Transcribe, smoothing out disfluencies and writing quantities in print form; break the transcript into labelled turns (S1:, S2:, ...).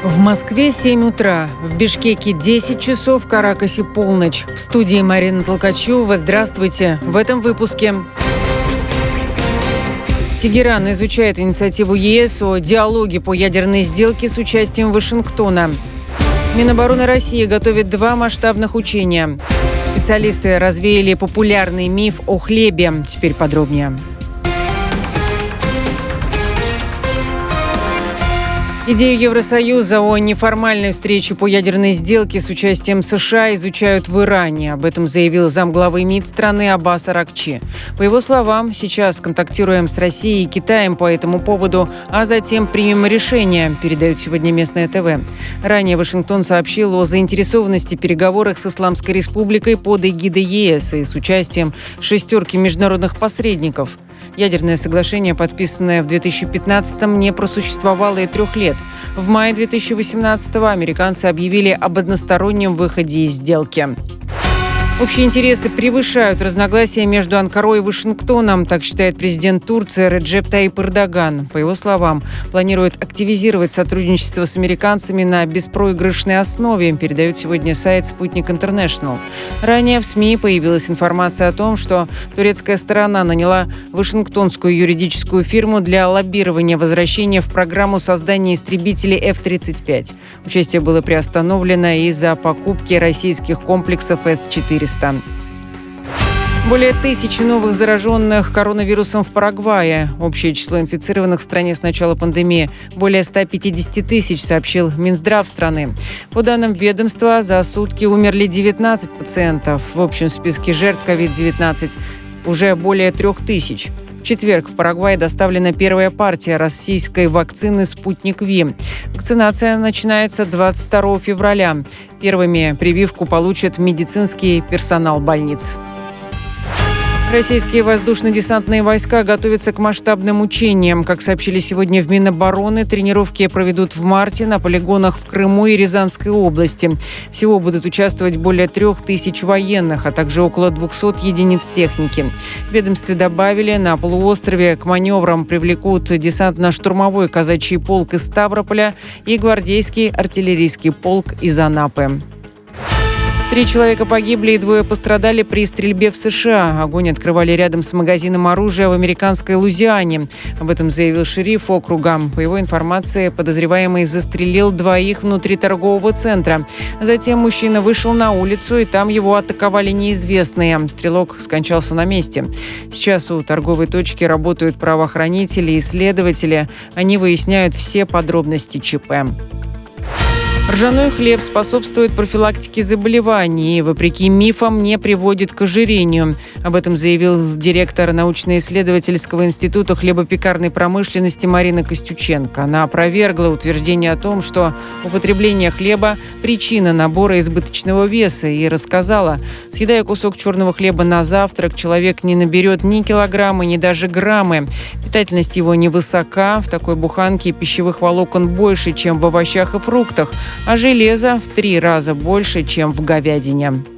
S1: В Москве 7 утра, в Бишкеке 10 часов, в Каракасе полночь. В студии Марина Толкачева. Здравствуйте. В этом выпуске. Тегеран изучает инициативу ЕС о диалоге по ядерной сделке с участием Вашингтона. Минобороны России готовит 2 масштабных учения. Специалисты развеяли популярный миф о хлебе. Теперь подробнее. Идею Евросоюза о неформальной встрече по ядерной сделке с участием США изучают в Иране. Об этом заявил замглавы МИД страны Аббас Аракчи. По его словам, сейчас контактируем с Россией и Китаем по этому поводу, а затем примем решение, передает сегодня местное ТВ. Ранее Вашингтон сообщил о заинтересованности в переговорах с Исламской Республикой под эгидой ЕС и с участием 6 международных посредников. Ядерное соглашение, подписанное в 2015-м, не просуществовало и 3 лет. В мае 2018-го американцы объявили об одностороннем выходе из сделки. Общие интересы превышают разногласия между Анкарой и Вашингтоном, так считает президент Турции Реджеп Таyyip Эрдоган. По его словам, планирует активизировать сотрудничество с американцами на беспроигрышной основе, передает сегодня сайт «Спутник Интернешнл». Ранее в СМИ появилась информация о том, что турецкая сторона наняла вашингтонскую юридическую фирму для лоббирования возвращения в программу создания истребителей F-35. Участие было приостановлено из-за покупки российских комплексов С-400. Более 1000 новых зараженных коронавирусом в Парагвае. Общее число инфицированных в стране с начала пандемии более 150 тысяч, сообщил Минздрав страны. По данным ведомства, за сутки умерли 19 пациентов. В общем списке жертв COVID-19 уже более 3000. В четверг в Парагвай доставлена первая партия российской вакцины «Спутник Ви». Вакцинация начинается 22 февраля. Первыми прививку получит медицинский персонал больниц. Российские воздушно-десантные войска готовятся к масштабным учениям. Как сообщили сегодня в Минобороны, тренировки проведут в марте на полигонах в Крыму и Рязанской области. Всего будут участвовать более 3000 военных, а также около 200 единиц техники. В ведомстве добавили, на полуострове к маневрам привлекут десантно-штурмовой казачий полк из Ставрополя и гвардейский артиллерийский полк из Анапы. 3 человека погибли и 2 пострадали при стрельбе в США. Огонь открывали рядом с магазином оружия в американской Луизиане. Об этом заявил шериф округа. По его информации, подозреваемый застрелил 2 внутри торгового центра. Затем мужчина вышел на улицу, и там его атаковали неизвестные. Стрелок скончался на месте. Сейчас у торговой точки работают правоохранители и следователи. Они выясняют все подробности ЧП. Ржаной хлеб способствует профилактике заболеваний и, вопреки мифам, не приводит к ожирению. Об этом заявил директор научно-исследовательского института хлебопекарной промышленности Марина Костюченко. Она опровергла утверждение о том, что употребление хлеба – причина набора избыточного веса, и рассказала, съедая кусок черного хлеба на завтрак, человек не наберет ни килограмма, ни даже граммы. Питательность его невысока, в такой буханке пищевых волокон больше, чем в овощах и фруктах, а железа в 3 раза больше, чем в говядине.